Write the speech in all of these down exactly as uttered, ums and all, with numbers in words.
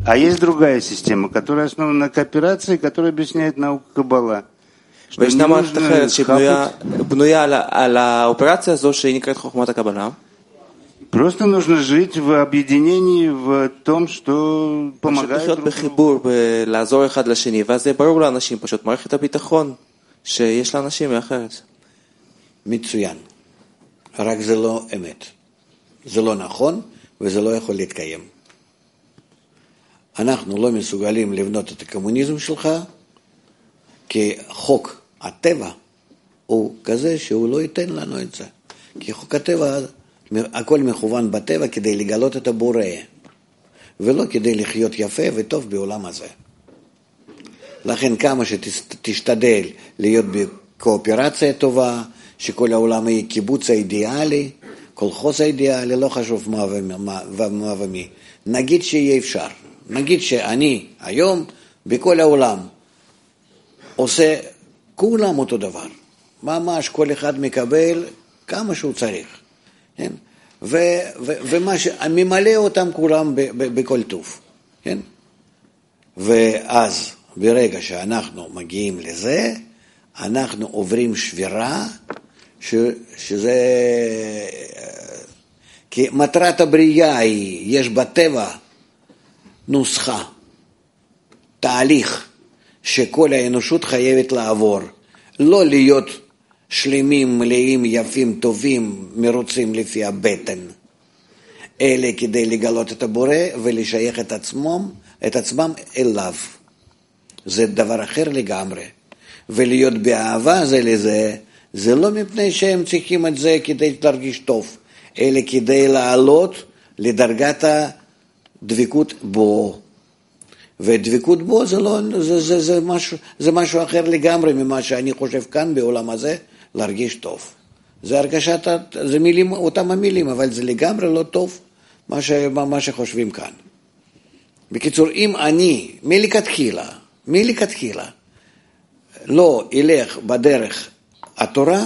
А есть другая система, которая основана на кооперации, которая объясняет науку Каббала. וישנה מערכת אחרת שבנויה על האופרציה הזו שהיא נקראת חוכמת הקבלה. Просто нужно жить в объединении, в том, что помогает לחיות בחיבור, לעזור אחד לשני, ואז זה ברור לאנשים, פשוט מערכת הביטחון שיש לאנשים מאחרת. מצוין. רק זה לא אמת. זה לא נכון, וזה לא יכול להתקיים. אנחנו לא מסוגלים לבנות את הקומוניזם שלך, כי חוק הטבע הוא כזה שהוא לא ייתן לנו את זה. כי חוק הטבע, הכל מכוון בטבע כדי לגלות את הבורא, ולא כדי לחיות יפה וטוב בעולם הזה. לכן כמה שתשתדל להיות בקואופרציה טובה, שכל העולם יהיה קיבוץ האידיאלי, קולחוס האידיאלי, לא חשוב מה ומה, ומה ומי. נגיד שיהיה אפשר. נגיד שאני היום בכל העולם עושה כולם אותו דבר. ממש כל אחד מקבל כמה שהוא צריך. כן? ו, ו, ומה ש... ממלא אותם כולם ב, ב, בכל טוב. כן? ואז ברגע שאנחנו מגיעים לזה, אנחנו עוברים שבירה, ש, שזה... כי מטרת הבריאה היא, יש בטבע נוסחה, תהליך שכל האנושות חייבת לעבור, לא להיות שלמים, מלאים, יפים, טובים, מרוצים לפי הבטן, אלא כדי לגלות את הבורא ולשייך את עצמם, את עצמם אליו. זה דבר אחר לגמרי. ולהיות באהבה זה לזה, זה לא מפני שהם צריכים את זה כדי להרגיש טוב, אלא כדי לעלות לדרגת הדבקות בו. ודבקות בו זה, לא, זה, זה, זה, משהו, זה משהו אחר לגמרי ממה שאני חושב כאן בעולם הזה, להרגיש טוב. זה הרגשת, זה מילים, אותם המילים, אבל זה לגמרי לא טוב מה, ש, מה שחושבים כאן. בקיצור, אם אני מלכתחילה, מלכתחילה, לא אלך בדרך התורה,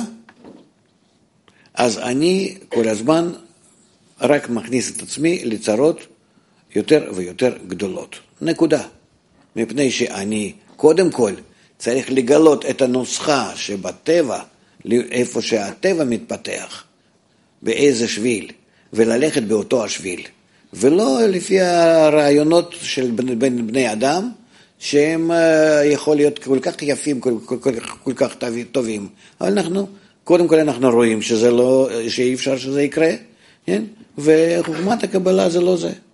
אז אני כל הזמן רק מכניס את עצמי לצרות יותר ויותר גדולות. נקודה. מפני שאני קודם כל צריך לגלות את הנוסחה שבטבע, איפה שהטבע מתפתח, באיזה שביל, וללכת באותו השביל. ולא לפי הרעיונות של בין בני אדם, שהם יכול להיות כל כך יפים, כל, כל, כל, כל כך טובים. אבל אנחנו, קודם כל אנחנו רואים שזה לא, שאי אפשר שזה יקרה, כן? וחוכמת הקבלה זה לא זה.